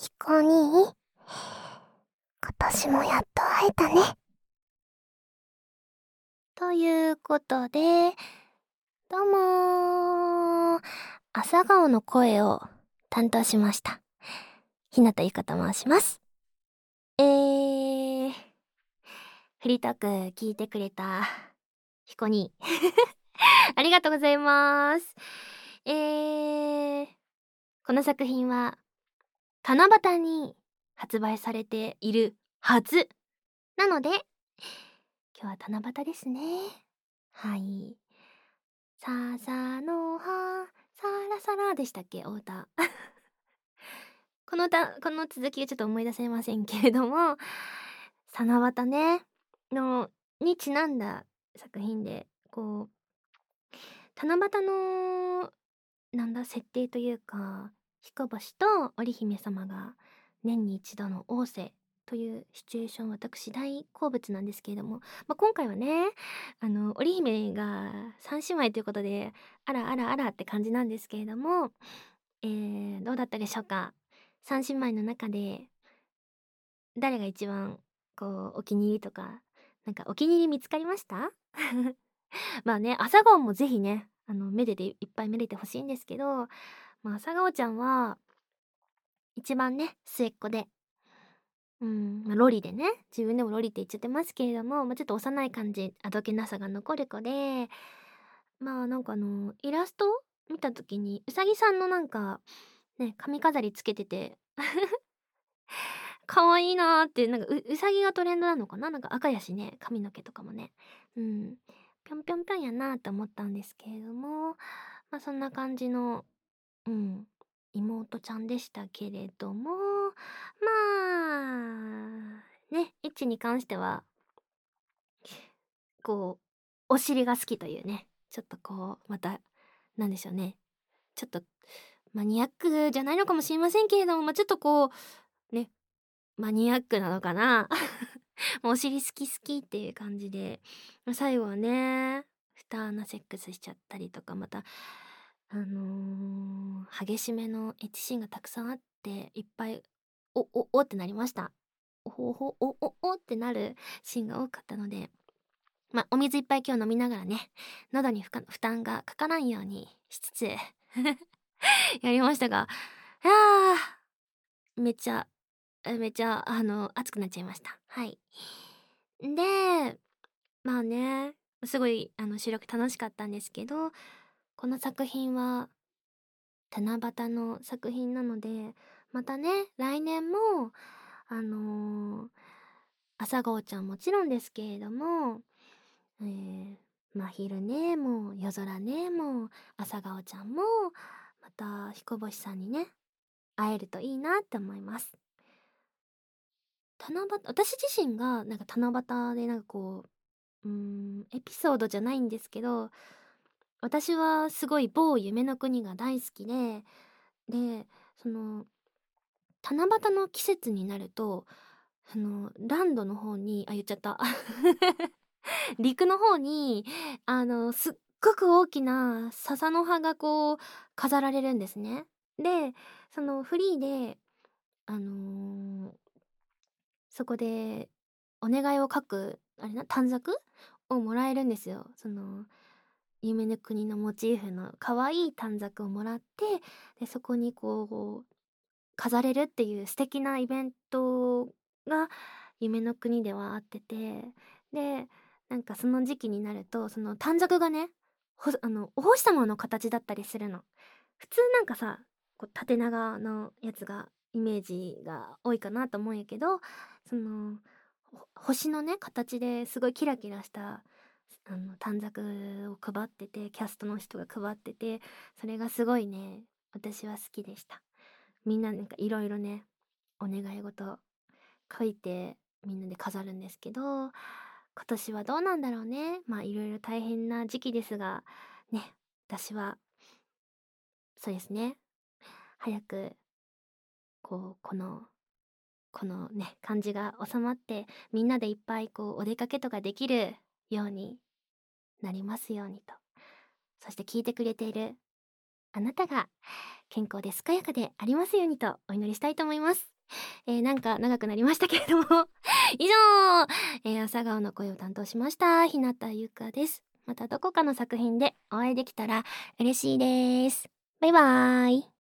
ひこに今年もやっと会えたね。ということで、どうもー。朝顔の声を担当しました。ひなたゆかと申します。フリートーク聞いてくれたひこにありがとうございます。この作品は七夕に発売されているはずなので、今日は七夕ですね。はい。笹の葉、サラサラでしたっけ、お歌。この歌、この続きをちょっと思い出せませんけれども、七夕ね、にちなんだ作品で、七夕の、設定というか、彦星と織姫様が年に一度の逢瀬というシチュエーション、私大好物なんですけれども、今回はね、織姫が三姉妹ということで、あらあらあらって感じなんですけれども、どうだったでしょうか。三姉妹の中で、誰が一番、お気に入りとか、お気に入り見つかりました？まあね、朝顔もぜひね、めでていっぱいめでてほしいんですけど、朝顔ちゃんは、一番ね、末っ子で、ロリでね、自分でもロリって言っちゃってますけれども、ちょっと幼い感じ、あどけなさが残る子で、イラスト見た時に、うさぎさんのね、髪飾りつけてて、可愛いなーって、うさぎがトレンドなのかな、赤やしね、髪の毛とかもね。うん。ぴょんぴょんぴょんやなーって思ったんですけれども、そんな感じの、うん、妹ちゃんでしたけれども、ね、エッチに関しては、お尻が好きというね、ちょっとまた、なんでしょうね。ちょっと、マニアックじゃないのかもしれませんけれども、ちょっとね、マニアックなのかな。もうお尻好き好きっていう感じで、最後はね、スターなセックスしちゃったりとか、また、激しめのエッチシーンがたくさんあって、いっぱい、おってなりました。おってなるシーンが多かったので、お水いっぱい今日飲みながらね、喉に負担がかからんようにしつつやりましたが、いやー、めっちゃ、熱くなっちゃいました。はい。で、ね、すごい、収録楽しかったんですけど、この作品は、七夕の作品なので、またね、来年も、あのー朝顔ちゃんもちろんですけれども、真昼ねも、夜空ねも、朝顔ちゃんも、また彦星さんにね、会えるといいなって思います。私自身が、七夕でエピソードじゃないんですけど、私はすごい某夢の国が大好きで、その、七夕の季節になると、ランドの方に、言っちゃった。陸の方に、すっごく大きな笹の葉が飾られるんですね。で、そのフリーで、あのそこでお願いを書く、短冊をもらえるんですよ。夢の国のモチーフの可愛い短冊をもらって、で、そこに飾れるっていう素敵なイベントが夢の国ではあってて、で、その時期になると、その短冊がね、お星様の形だったりするの。普通さ、縦長のやつがイメージが多いかなと思うんやけど、その、星のね、形ですごいキラキラした、短冊を配ってて、キャストの人が配ってて、それがすごいね、私は好きでした。みんないろいろね、お願い事書いてみんなで飾るんですけど、今年はどうなんだろうね。いろいろ大変な時期ですが、ね、私は、そうですね、早く、こう、この、このね、感じが収まって、みんなでいっぱいお出かけとかできるようになりますようにと。そして聞いてくれているあなたが健康で健やかでありますようにとお祈りしたいと思います。なんか長くなりましたけれども以上、朝顔の声を担当しました日向ゆかです。またどこかの作品でお会いできたら嬉しいです。バイバーイ。